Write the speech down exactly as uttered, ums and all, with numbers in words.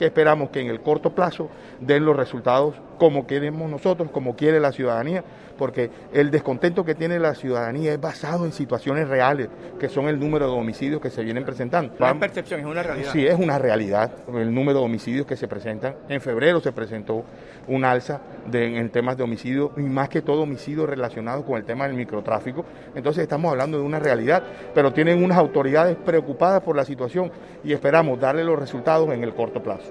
que esperamos que en el corto plazo den los resultados como queremos nosotros, como quiere la ciudadanía, porque el descontento que tiene la ciudadanía es basado en situaciones reales, que son el número de homicidios que se vienen presentando. No es percepción, es una realidad. Sí, es una realidad, el número de homicidios que se presentan. En febrero se presentó un alza de, en temas de homicidio, y más que todo homicidios relacionados con el tema del microtráfico. Entonces estamos hablando de una realidad, pero tienen unas autoridades preocupadas por la situación y esperamos darle los resultados en el corto plazo.